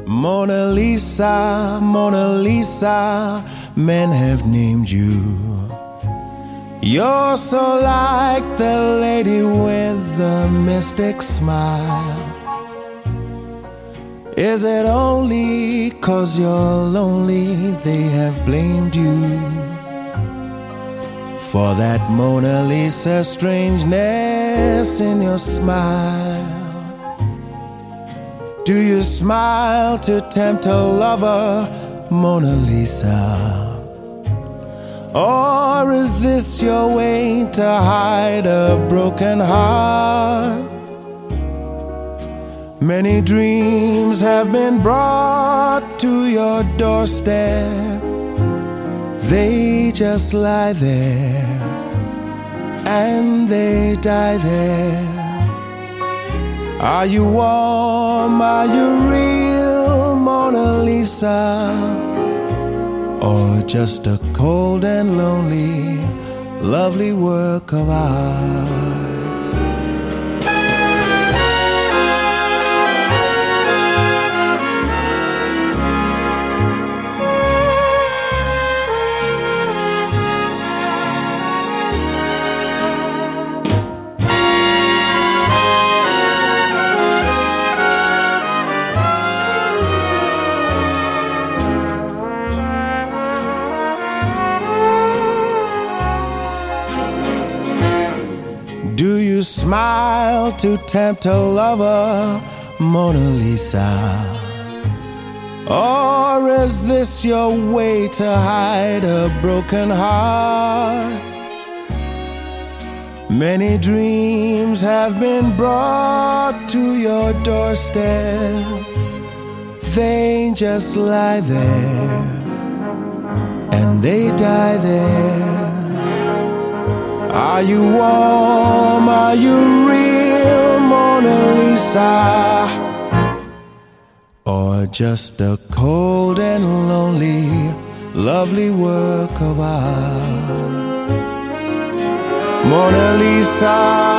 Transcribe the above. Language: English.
Mona Lisa, Mona Lisa, men have named you. You're so like the lady with the mystic smile. Is it only 'cause you're lonely they have blamed you for that Mona Lisa strangeness in your smile? Do you smile to tempt a lover, Mona Lisa? Or is this your way to hide a broken heart? Many dreams have been brought to your doorstep. They just lie there and they die there. Are you warm? Are you real, Mona Lisa? Or just a cold and lonely, lovely work of art? Do you smile to tempt a lover, Mona Lisa? Or is this your way to hide a broken heart? Many dreams have been brought to your doorstep. They just lie there and they die there. Are you warm? Are you real, Mona Lisa? Or just a cold and lonely, lovely work of art? Mona Lisa.